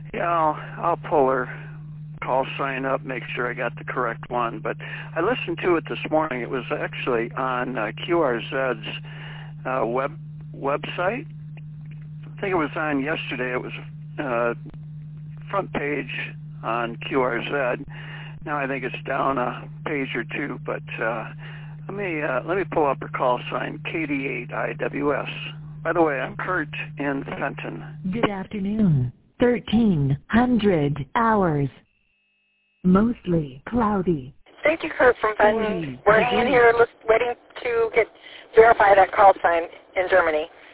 Yeah, I'll pull her call sign up, make sure I got the correct one. But I listened to it this morning. It was actually on QRZ's website. I think it was on yesterday. It was front page on QRZ. Now I think it's down a page or two. But let me pull up her call sign, KD8IWS. By the way, I'm Kurt in Fenton. Good afternoon. 1300 hours. Mostly cloudy. Thank you, Kurt from Fenton. We're hanging here waiting to verify that call sign in Germany.